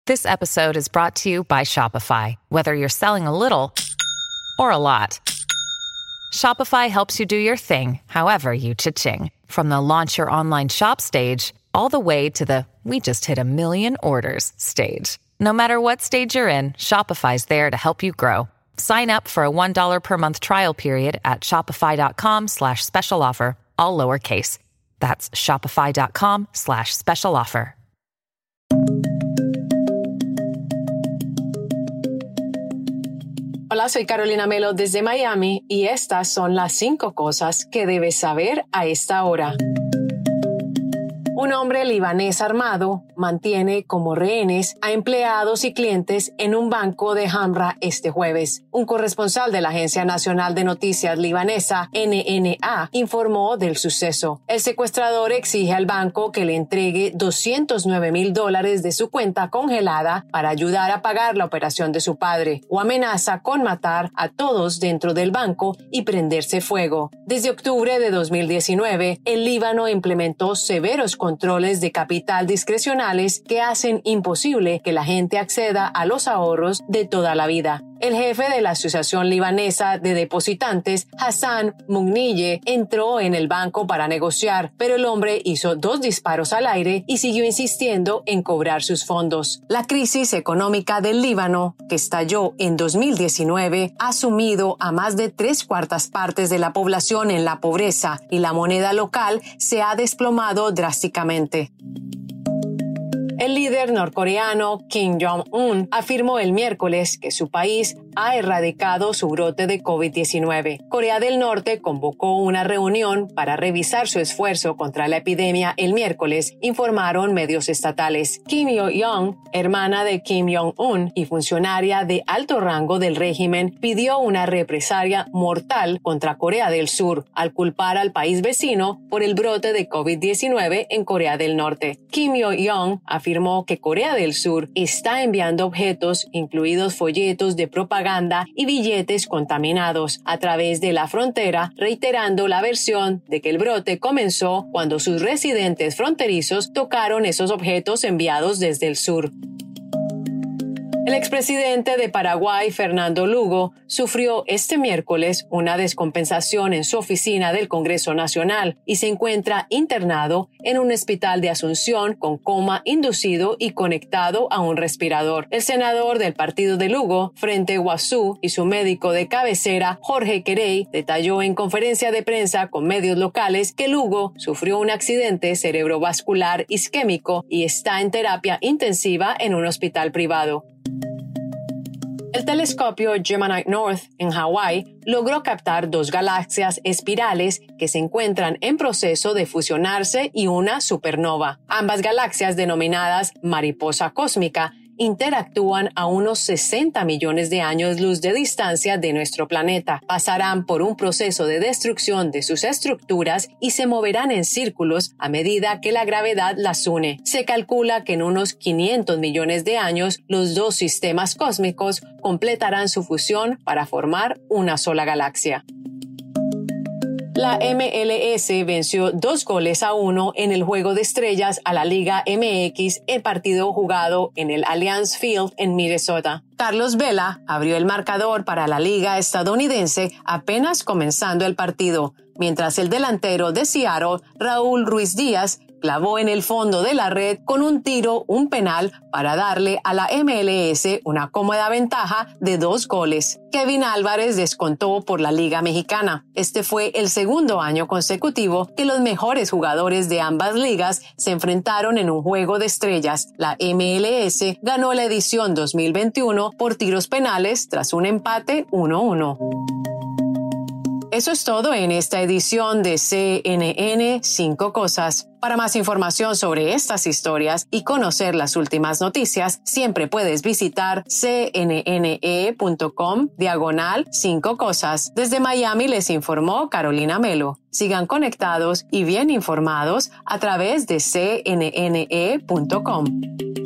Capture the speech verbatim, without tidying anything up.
This episode is brought to you by Shopify. Whether you're selling a little or a lot, Shopify helps you do your thing, however you cha-ching. From the launch your online shop stage, all the way to the we just hit a million orders stage. No matter what stage you're in, Shopify's there to help you grow. Sign up for a one dollar per month trial period at shopify.com slash special offer, all lowercase. That's shopify.com slash special offer. Hola, soy Carolina Melo desde Miami y estas son las cinco cosas que debes saber a esta hora. Un hombre libanés armado mantiene como rehenes a empleados y clientes en un banco de Hamra este jueves. Un corresponsal de la Agencia Nacional de Noticias libanesa N N A informó del suceso. El secuestrador exige al banco que le entregue doscientos nueve mil dólares de su cuenta congelada para ayudar a pagar la operación de su padre, o amenaza con matar a todos dentro del banco y prenderse fuego. Desde octubre de dos mil diecinueve, el Líbano implementó severos controles de capital discrecionales que hacen imposible que la gente acceda a los ahorros de toda la vida. El jefe de la Asociación Libanesa de Depositantes, Hassan Mugniyeh, entró en el banco para negociar, pero el hombre hizo dos disparos al aire y siguió insistiendo en cobrar sus fondos. La crisis económica del Líbano, que estalló en dos mil diecinueve, ha sumido a más de tres cuartas partes de la población en la pobreza y la moneda local se ha desplomado drásticamente. El líder norcoreano Kim Jong-un afirmó el miércoles que su país ha erradicado su brote de COVID diecinueve. Corea del Norte convocó una reunión para revisar su esfuerzo contra la epidemia el miércoles, informaron medios estatales. Kim Yo-young, hermana de Kim Jong-un y funcionaria de alto rango del régimen, pidió una represalia mortal contra Corea del Sur al culpar al país vecino por el brote de COVID diecinueve en Corea del Norte. Kim Yo-young afirmó afirmó que Corea del Sur está enviando objetos, incluidos folletos de propaganda y billetes contaminados, a través de la frontera, reiterando la versión de que el brote comenzó cuando sus residentes fronterizos tocaron esos objetos enviados desde el sur. El expresidente de Paraguay, Fernando Lugo, sufrió este miércoles una descompensación en su oficina del Congreso Nacional y se encuentra internado en un hospital de Asunción con coma inducido y conectado a un respirador. El senador del partido de Lugo, Frente Guazú, y su médico de cabecera, Jorge Querey, detalló en conferencia de prensa con medios locales que Lugo sufrió un accidente cerebrovascular isquémico y está en terapia intensiva en un hospital privado. El telescopio Gemini North en Hawái logró captar dos galaxias espirales que se encuentran en proceso de fusionarse y una supernova. Ambas galaxias, denominadas mariposa cósmica, interactúan a unos sesenta millones de años luz de distancia de nuestro planeta. Pasarán por un proceso de destrucción de sus estructuras y se moverán en círculos a medida que la gravedad las une. Se calcula que en unos quinientos millones de años los dos sistemas cósmicos completarán su fusión para formar una sola galaxia. La M L S venció dos goles a uno en el Juego de Estrellas a la Liga M X, el partido jugado en el Allianz Field en Minnesota. Carlos Vela abrió el marcador para la Liga estadounidense apenas comenzando el partido, mientras el delantero de Seattle, Raúl Ruiz Díaz, clavó en el fondo de la red con un tiro, un penal, para darle a la M L S una cómoda ventaja de dos goles. Kevin Álvarez descontó por la Liga Mexicana. Este fue el segundo año consecutivo que los mejores jugadores de ambas ligas se enfrentaron en un Juego de Estrellas. La M L S ganó la edición dos mil veintiuno por tiros penales tras un empate uno a uno. Eso es todo en esta edición de C N N cinco Cosas. Para más información sobre estas historias y conocer las últimas noticias, siempre puedes visitar cnne.com diagonal cinco cosas. Desde Miami les informó Carolina Melo. Sigan conectados y bien informados a través de c n n e punto com.